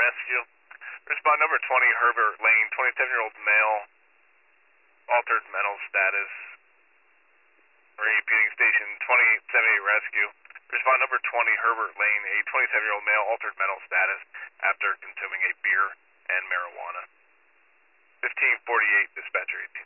rescue. Respond number 20, Herbert Lane, 27-year-old male, altered mental status. Repeating station 2878 rescue. Respond number 20, Herbert Lane, a 27-year-old male, altered mental status after consuming a beer and marijuana. 1548, dispatcher 18.